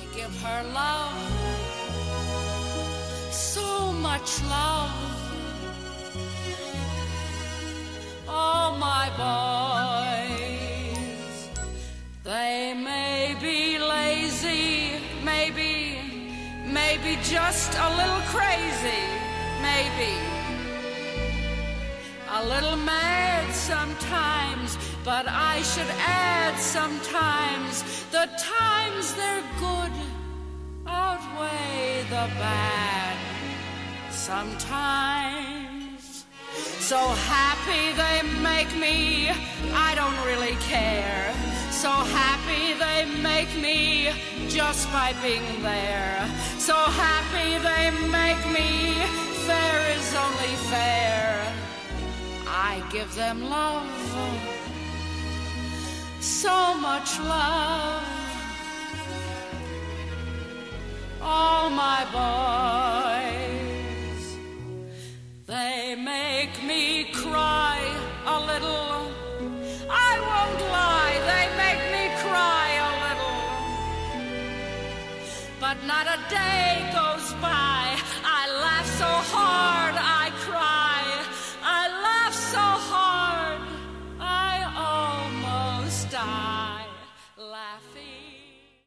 give her love, so much love. Oh, my boys, they may be lazy, maybe just a little crazy, maybe a little mad sometimes, but I should add sometimes the times they're good outweigh the bad sometimes. So happy they make me, I don't really care. So happy they make me just by being there. So happy they make me, fair is only fair. I give them love, so much love. All my boys, they make me cry a little. I won't lie, they make me cry a little. But not a day goes by I laugh so hard